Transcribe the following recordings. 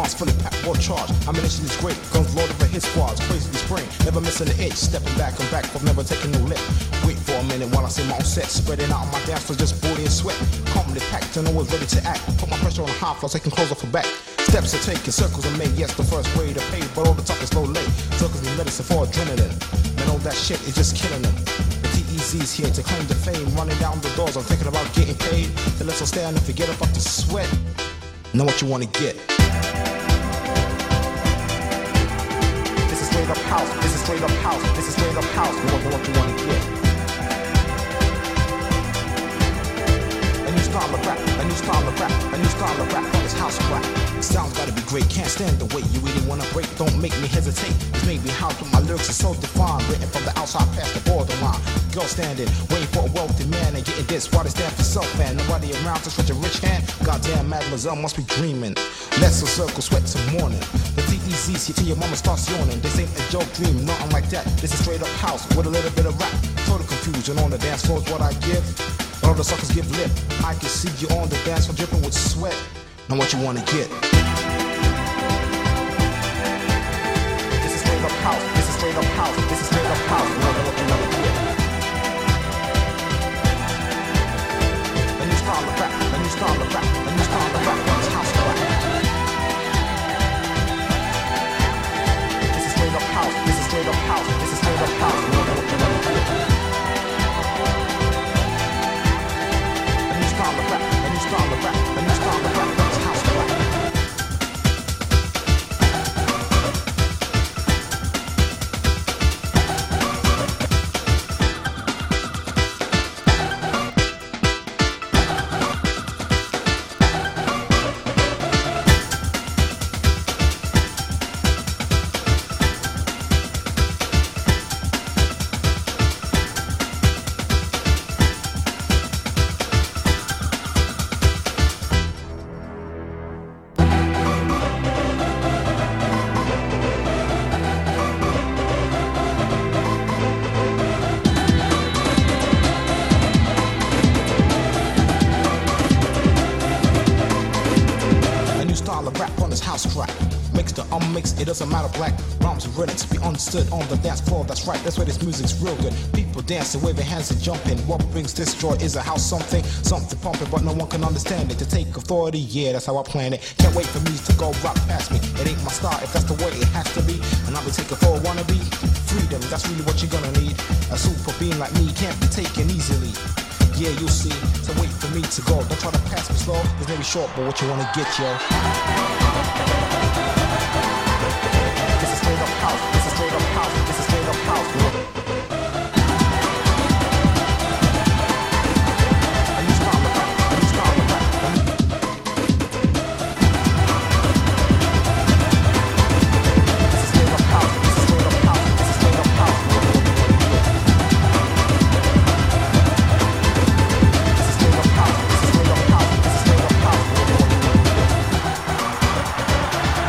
arms fully packed, well charged. Ammunition is great, guns loaded for his squads. Crazy spring, never missing an inch. Stepping back and back, but never taking no lip. Wait for a minute while I see my own set. Spreading out on my dance floor, just booty and sweat. Calmly packed and always ready to act. Put my pressure on the high floor, taking clothes off her back. Steps are taken, circles are made. Yes, the first way to pay, but all the talk is low late. Circles need medicine for adrenaline. Man, all that shit is just killing them. Easy's here to claim the fame, running down the doors. I'm thinking about getting paid. Then let's all stand and forget about the sweat. Know what you wanna get. This is straight up house. This is straight up house. This is straight up house. Know what you wanna get. A new style of rap. A new style of rap. A new style of rap on this house rap. Sounds gotta be great. Can't stand the way you really wanna break. Don't make me hesitate. It's made me house with my lyrics are so defined. Written from the outside past the borderline. Girl standing, waiting for a wealthy man and getting this. Why they stand for self and nobody around to stretch a rich hand. Goddamn, mademoiselle must be dreaming. Let's a circle, sweat till morning. The TEC's here till your mama starts yawning. This ain't a joke dream, nothing like that. This is straight up house with a little bit of rap. Total confusion on the dance floor is what I give. All the suckers give lip. I can see you on the dance floor dripping with sweat. Know what you wanna get. This is straight up house. This is straight up house. This is straight up house. Know what you wanna get. A new style of rap. A new style of rap. A new style of rap. This house rap. This is straight up house. This is straight up house. This is straight up house. Know what you wanna get. A new style of rap. A new style of rap. A new style of rap. This house rap. It doesn't matter black, rhymes are written to be understood on the dance floor. That's right, that's why this music's real good. People dancing, waving hands and jumping. What brings this joy is a house something pumping, but no one can understand it. To take authority, yeah, that's how I plan it. Can't wait for music to go rock past me. It ain't my style, if that's the way it has to be. And I'll be taking for a wannabe. Freedom, that's really what you're gonna need. A super being like me can't be taken easily. Yeah, you'll see, so wait for me to go. Don't try to pass me slow, it's maybe short, but what you wanna get, yo. This is straight up house, this is straight up house, this is straight up house. A new style of rap, a new style of rap. This is straight up house, this is straight up house, this is straight up house. This is straight up house, this is straight up house, this is straight up house.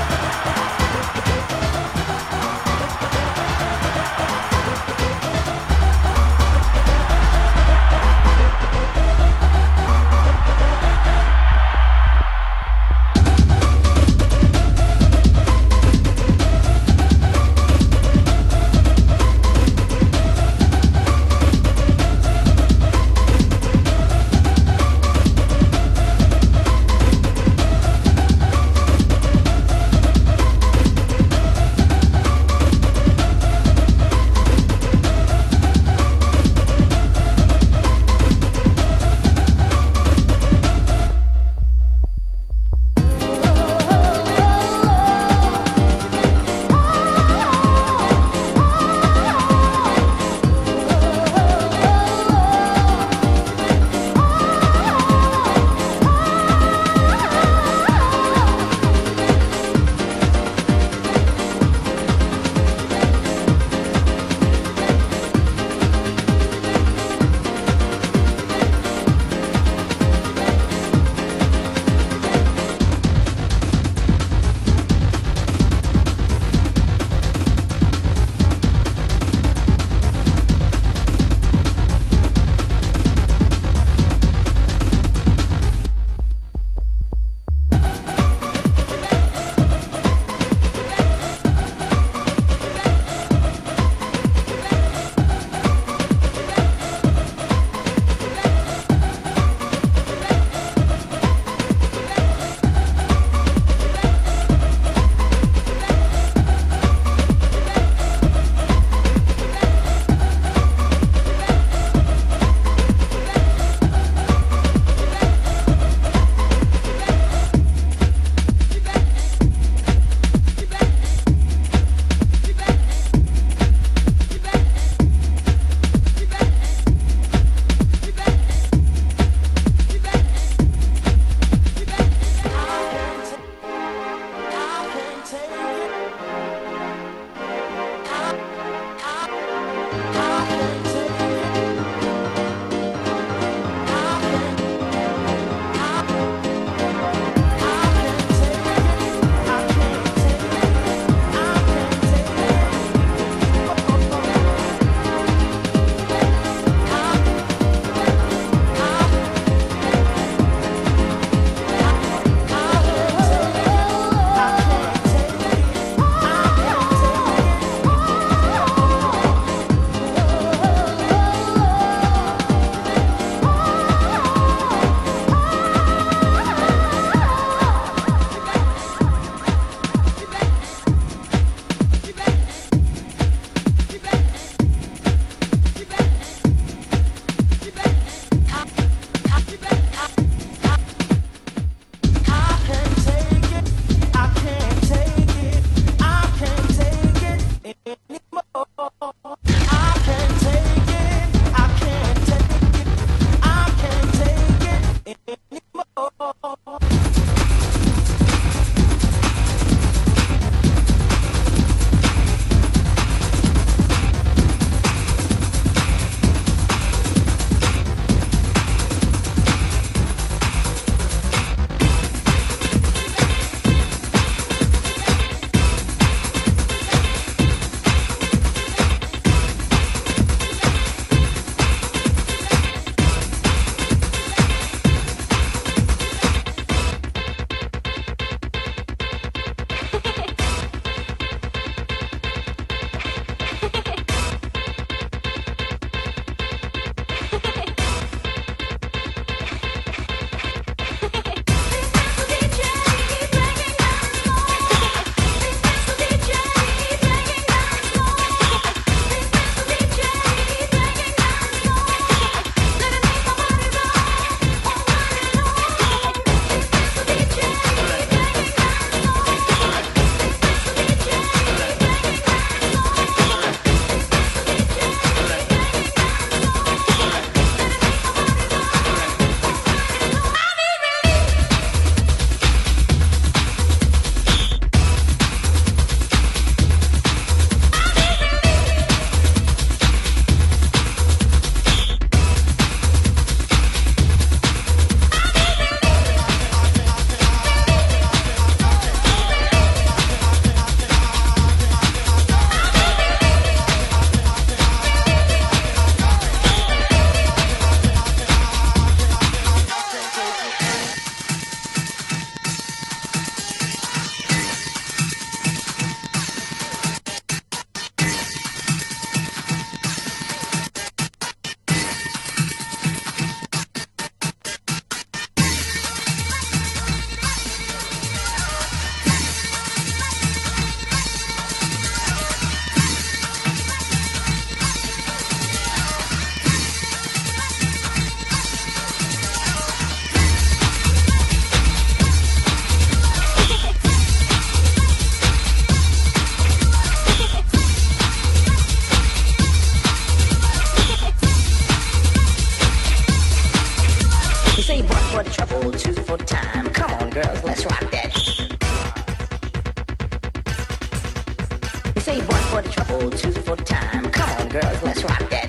say one for the trouble, two for the time. Come on, girls, let's rock that.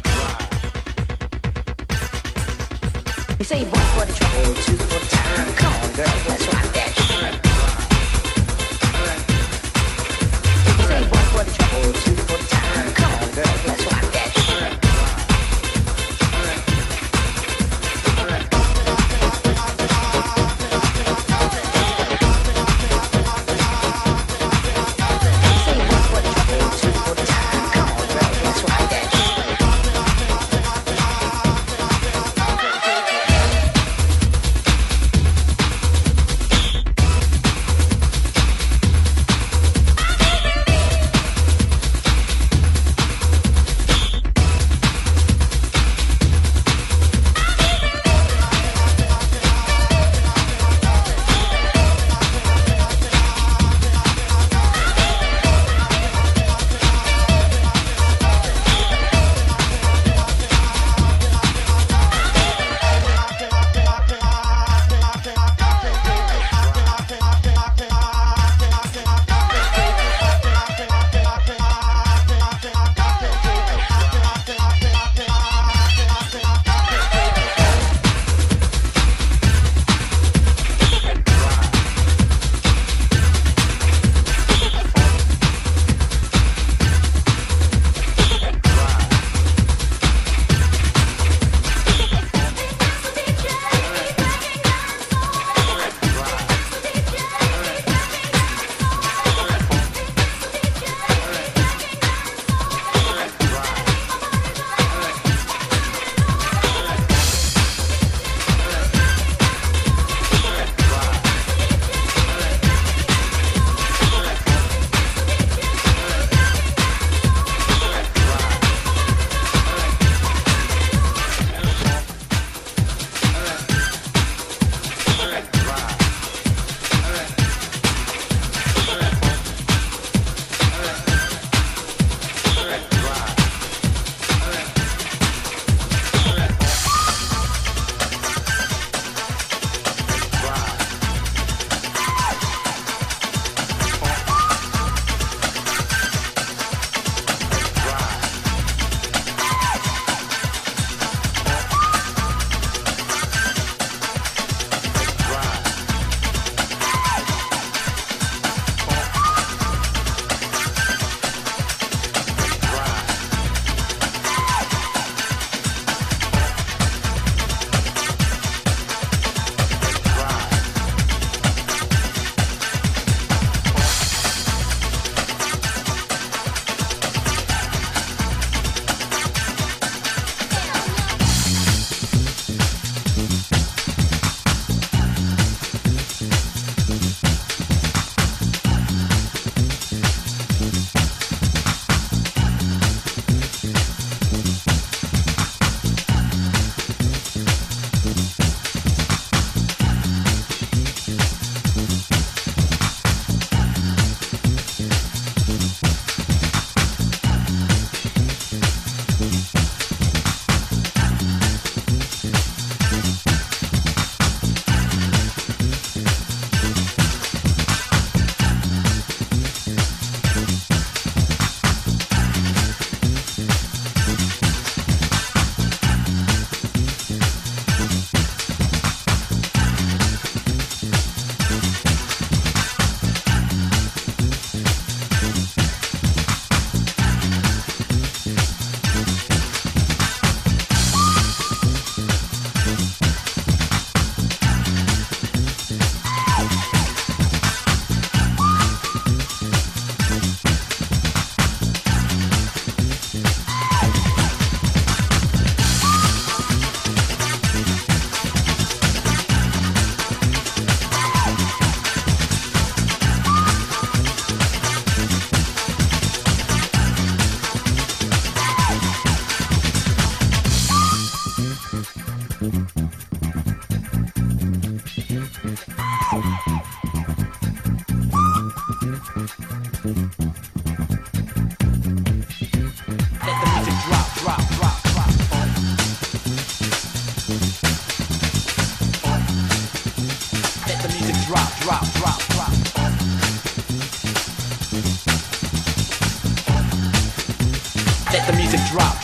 We say one for the trouble, two for the time. Come on, girls, let's rock that. We say one for the trouble, two for the time. Come on, girls, let's rock that.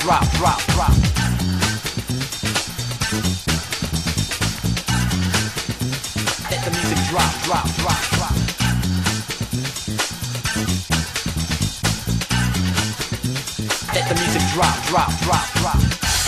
drop, drop, drop. Let the music drop, drop, drop, drop. Let the music drop, drop, drop, drop.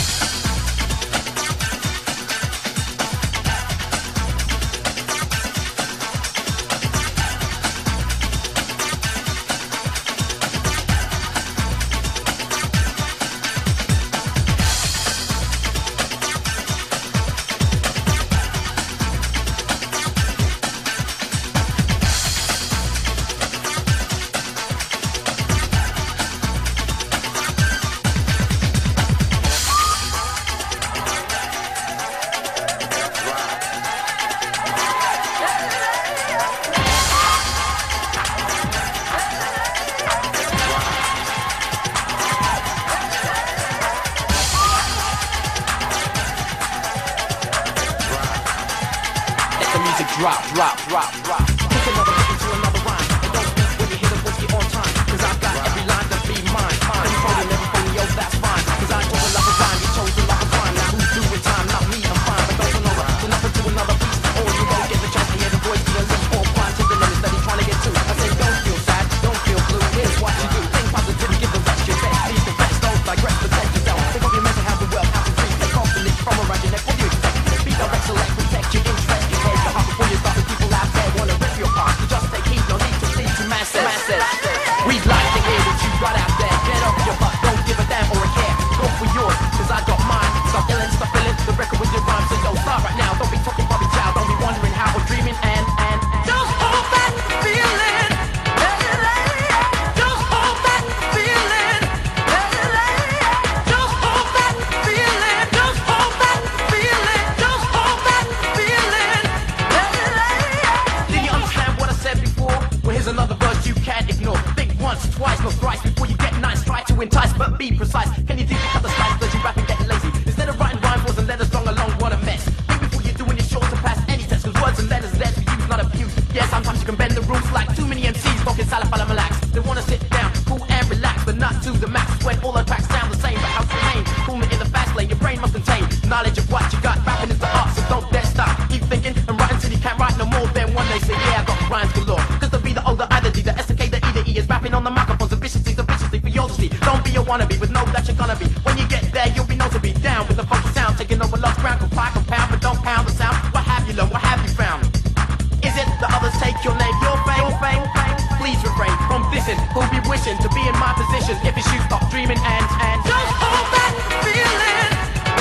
Drop, drop, drop, drop. Take another look into another rhyme. And don't speak when you hear the voice get on time. Cause I've got every line to be mine. And holding everything, yo, that's fine. Cause I chose a love of rhyme, you chose a love of rhyme. Now who's doing time? Not me, I'm fine. But don't know to nothing to another piece. Or you won't get the chance to hear the voice be unleashed. Or blind to the limits that he's trying to get to. I said don't feel sad, don't feel blue. Here's what you do. Think positive, give the rest your best. Leave the rest, don't digress, protect yourself. Think of your mental health and wealth, how to treat. Take off the leash from around your neck. What do you expect? Be direct, select, protect your interest. You take the heart before you start. The people out there wanna rip your part. You just take heed, no need to plead to masses. We'd like to hear what you got out there. Get off your butt, don't give a damn or a care. Go for yours, cause I got mine. Stop yelling, stop feeling the record with your rhymes. So don't start right now, don't be talking Bobby Child. Don't be wondering how we're dreaming and just hold that feeling. Just hold that feeling. Just hold that feeling. Just hold that feeling. Just hold that feeling. Do you understand what I said before? Well, here's another verse you can't ignore. Think once, twice, no thrice before you get nice. Try to entice, but be precise. Can you pick up the slice? Does you rap and get lazy? Instead of writing rhymes, words and letters strung along, what a mess. Think before you're doing it sure to pass any test. Cause words and letters there to use, not abuse. Yeah, sometimes you can bend the rules like too many MCs talking salafala-malax. They wanna sit down, cool and relax, but not to the max. When all the tracks sound the same, but how to remain cool in the fast lane. Your brain must contain knowledge of what you got. Rapping is the art, so don't dare stop. Keep thinking and writing till you can't write no more. Then one day say, yeah, I got rhymes galore. Cause the B, the O, the I, the D, the S, the K, the E, the E is rapping on the microphones. The viciously for your honesty. Don't be a wannabe, with know that you're gonna be. When you get there, you'll be known to be down with the funky sound, taking over lost ground. Comply, compound, but don't pound the sound. What have you learned? What have you found? Is it the others take your name, your fame? Please refrain from dissing. Who'll be wishing to be in my position? If it's you, stop dreaming and just hold that feeling.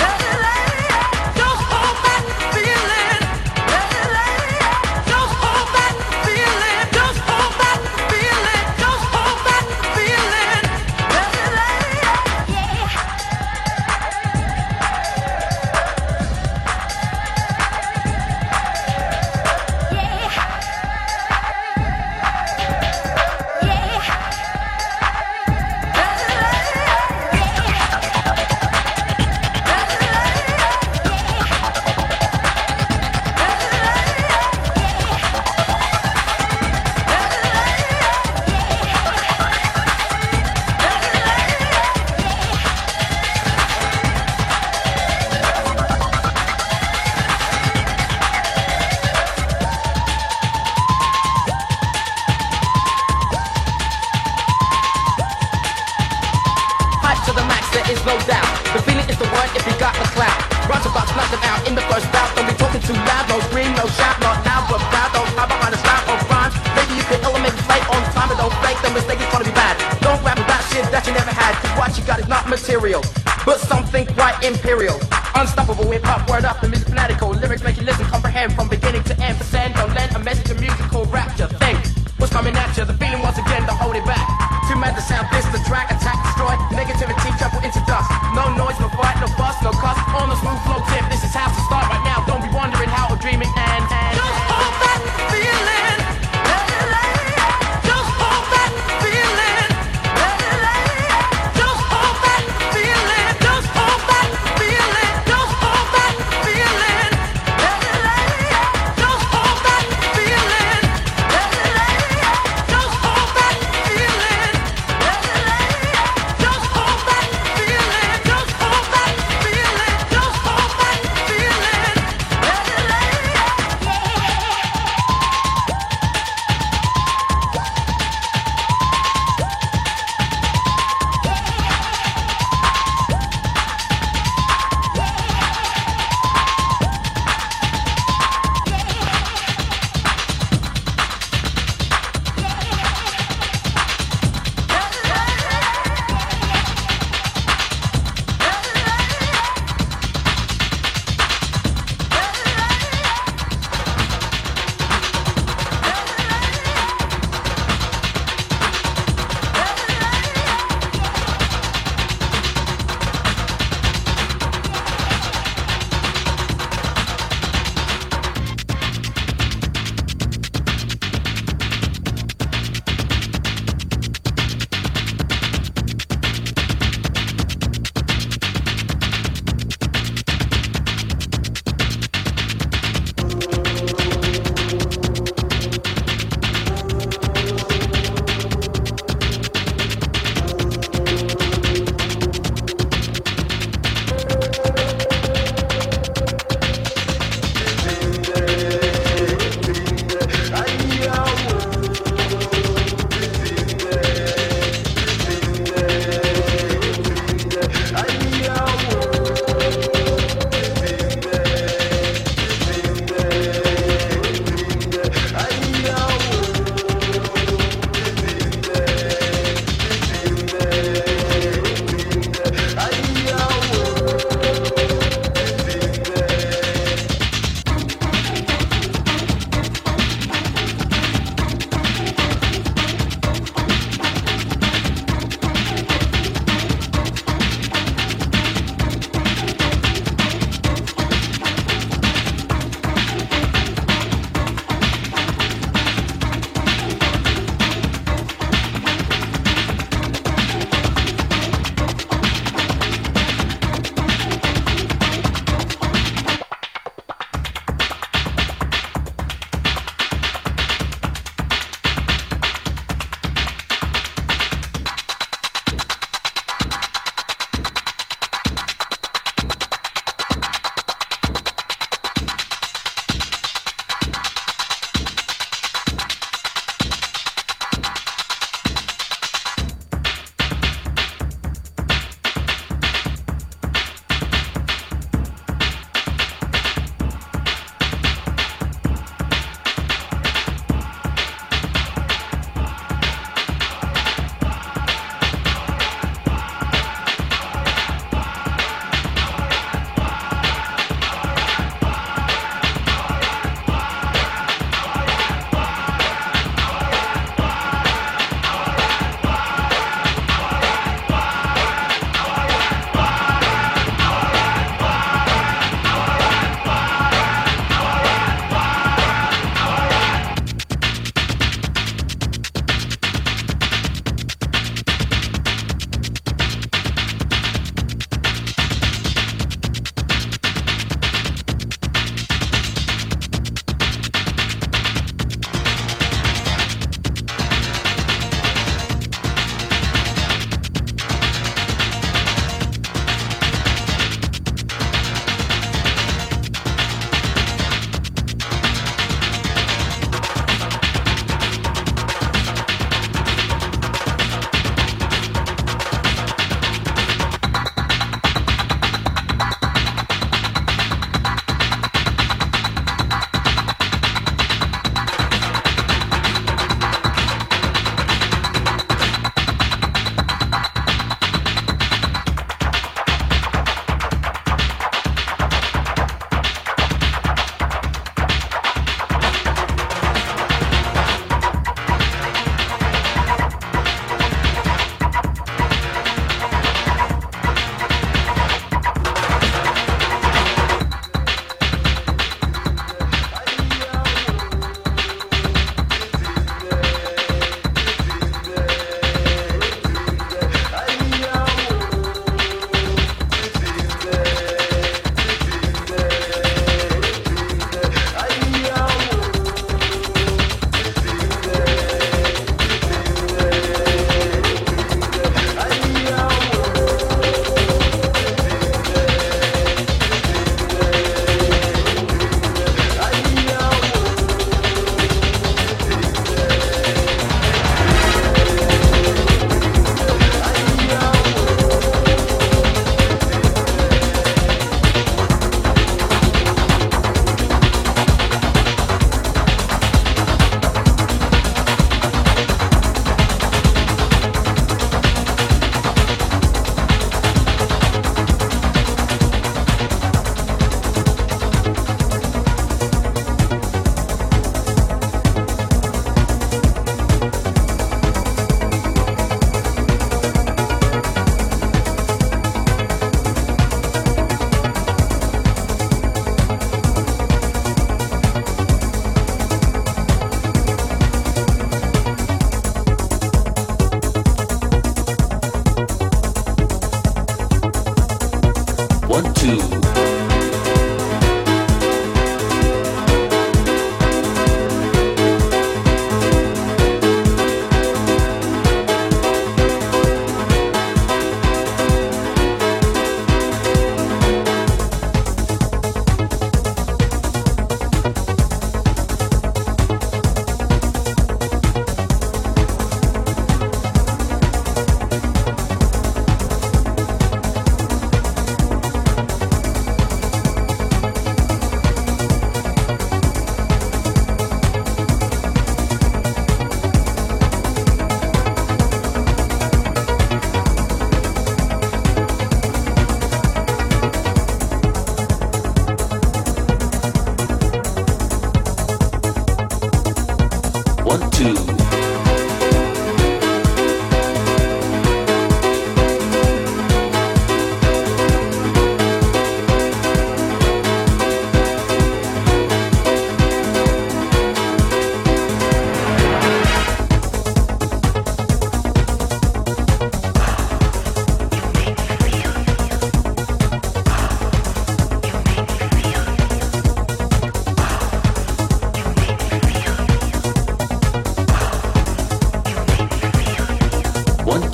Just hold that feeling. Just hold that feeling. Just hold that feeling. Just hold that feeling. To the max, there is no doubt. The feeling is the word if you got the clout. Rhymes about to knock them out in the first bout. Don't be talking too loud, no scream, no shout. Not loud, but proud, don't hide behind a style of rhymes. Maybe you can element play on time, but don't fake the mistake, it's gonna be bad. Don't rap about shit that you never had. Cause what you got is not material, but something quite imperial. Unstoppable hip-hop, word up, the music fanatical. Lyrics make you listen, comprehend from beginning to end. Percent, don't lend a message of musical rapture. Think what's coming at you, the feeling once again, don't hold it back. Too mad to sound this, the track, attack, destroy. Negativity, triple into dust. No noise, no fight, no fuss, no cuss. On the smooth flow tip, this is how to start right now. Don't be wondering how we're dreaming and just hold that feeling. Just hold that feeling. Just hold that feeling. Just hold that feeling. Just hold that feeling.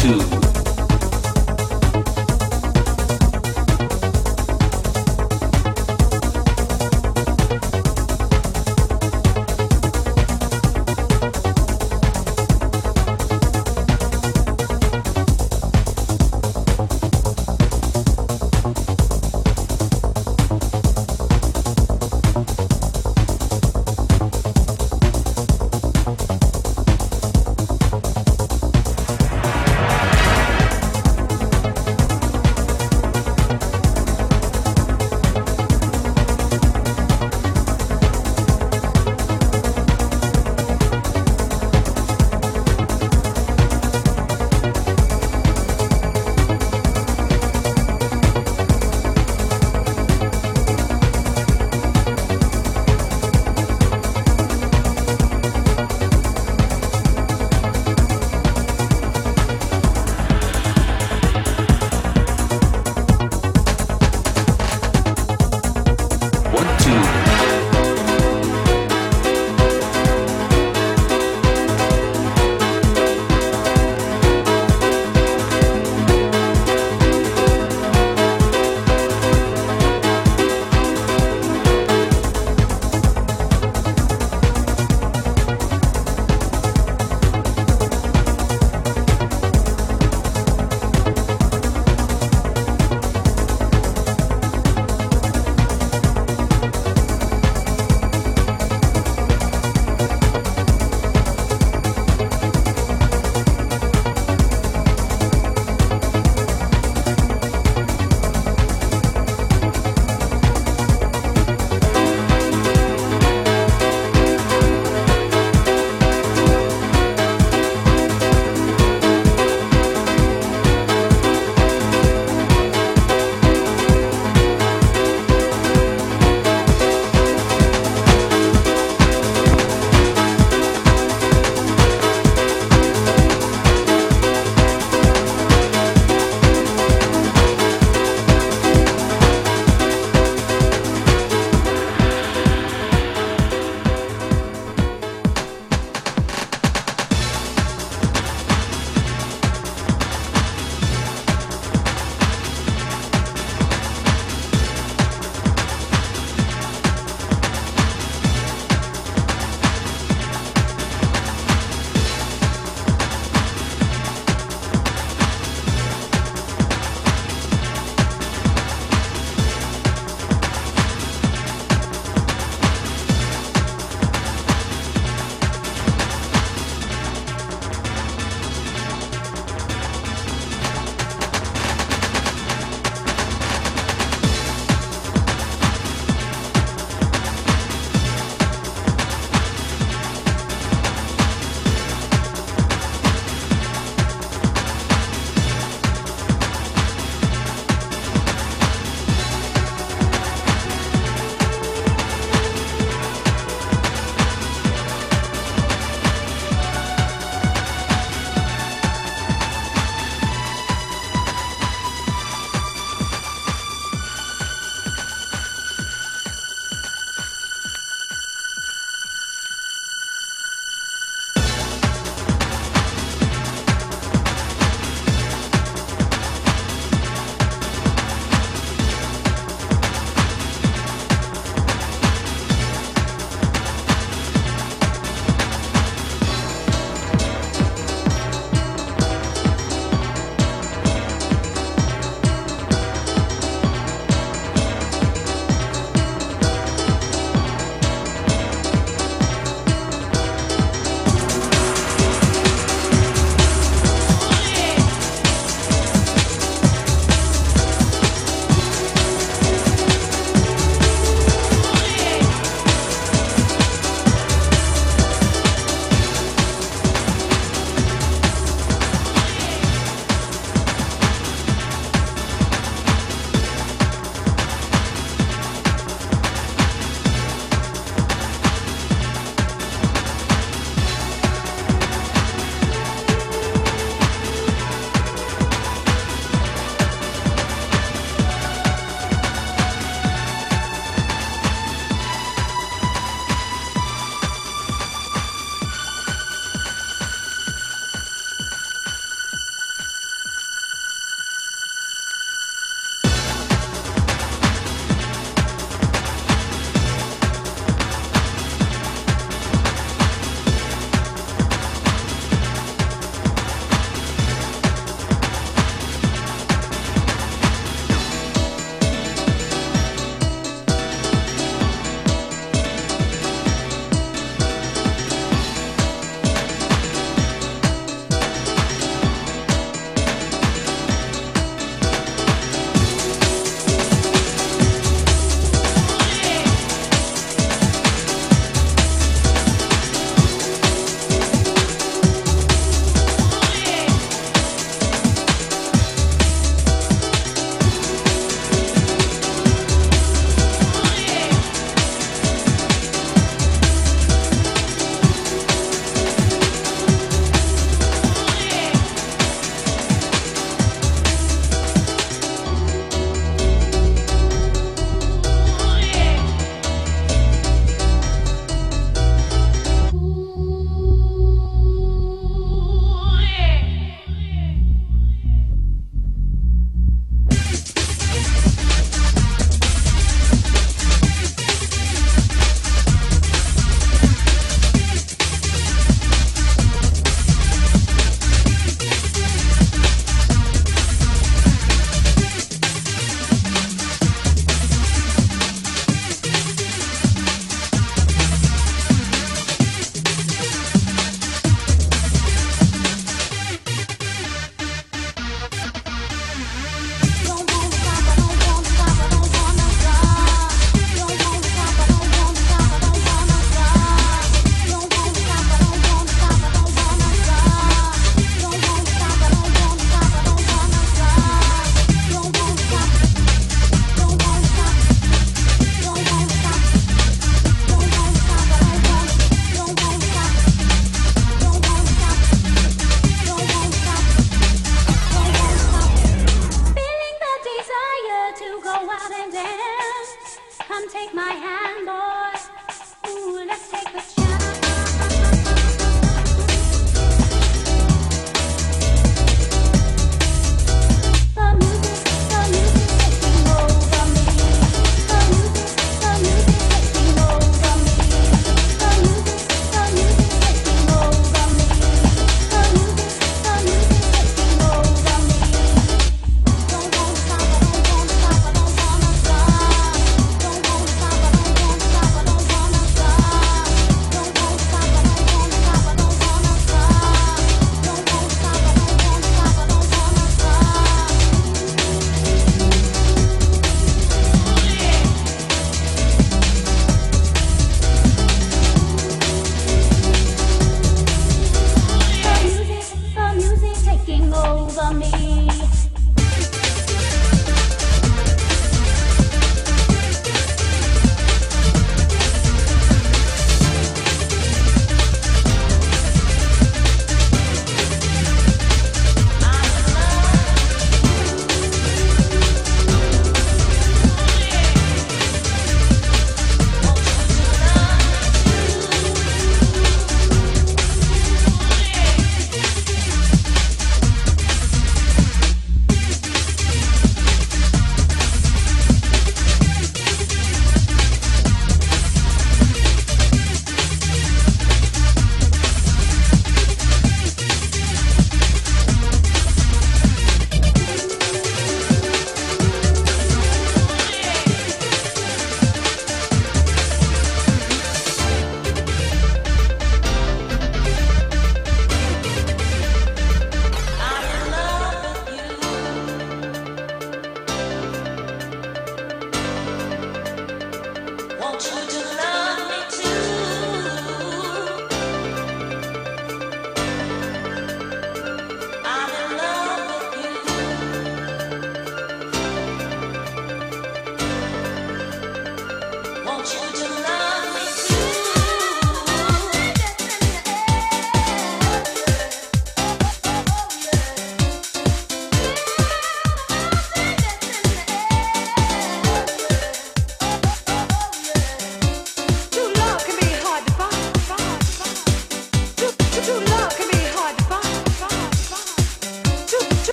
two.